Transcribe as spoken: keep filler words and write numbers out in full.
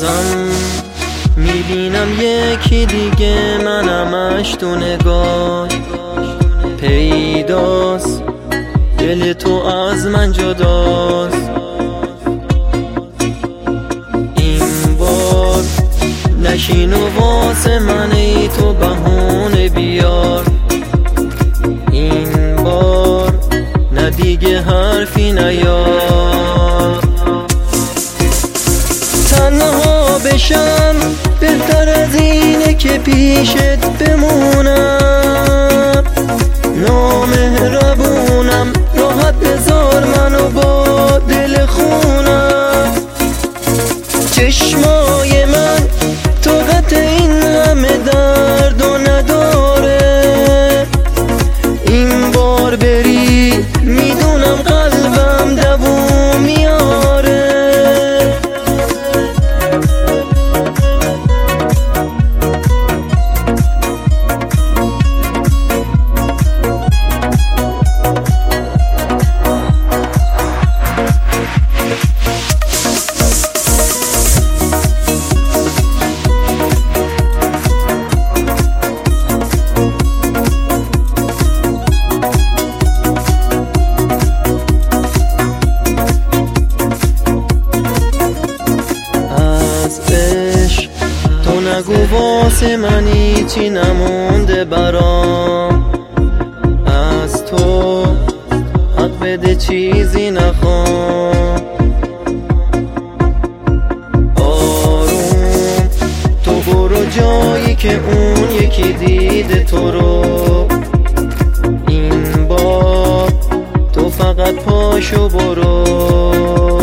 بازم میبینم یکی دیگه، منمش تو نگاه پیداست، دل تو از من جداست. این بار نشین و واسه من ای تو بهونه بیار، این بار نه دیگه حرفی نیار. تنها بشم بهتر از اینه که پیشت بمونم، نامهربونم راحت بذار منو با دل خونم. چشمای من طاقت این همه درد و نداره، این بار بری میدونم قلبم دووم میاره. تو نگو واسه من هیچی نمونده برام، از تو حق بده چیزی نخوام. آروم تو برو جایی که اون یکی دیده تو رو، این بار تو فقط پاشو برو.